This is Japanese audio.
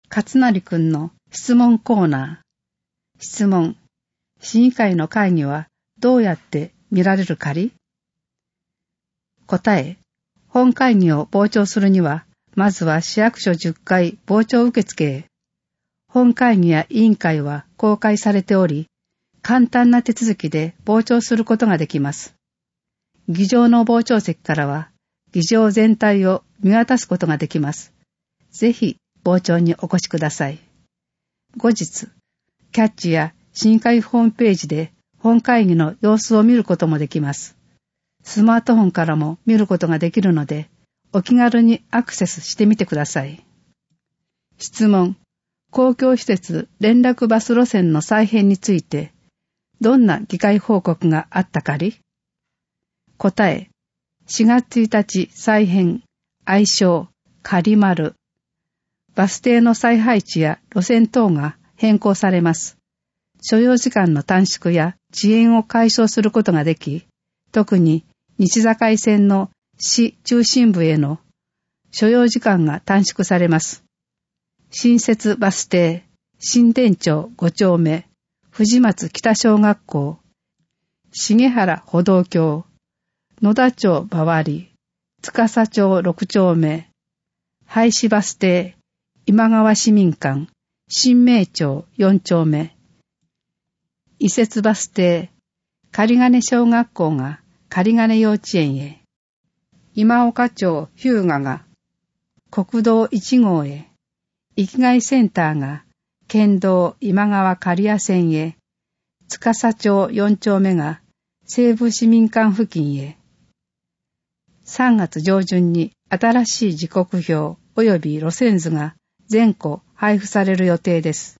勝成くんの質問コーナー。質問。市議会の会議はどうやって見られるかり？答え。本会議を傍聴するには、まずは市役所10階傍聴受付へ。本会議や委員会は公開されており、簡単な手続きで傍聴することができます。議場の傍聴席からは、議場全体を見渡すことができます。ぜひ、傍聴にお越しください。後日、キャッチや市議会ホームページで本会議の様子を見ることもできます。スマートフォンからも見ることができるので、お気軽にアクセスしてみてください。質問。公共施設連絡バス路線の再編について、どんな議会報告があったかり？答え。4月1日再編、愛称、仮丸。バス停の再配置や路線等が変更されます。所要時間の短縮や遅延を解消することができ、特に西境線の市中心部への所要時間が短縮されます。新設バス停、新田町5丁目、藤松北小学校、重原歩道橋、野田町周り、司町6丁目、廃止バス停、今川市民館、新名町4丁目、移設バス停、仮金小学校が仮金幼稚園へ、今岡町日向が国道1号へ、生きがいセンターが県道今川刈谷線へ、司町4丁目が西部市民館付近へ、3月上旬に新しい時刻表及び路線図が全戸配布される予定です。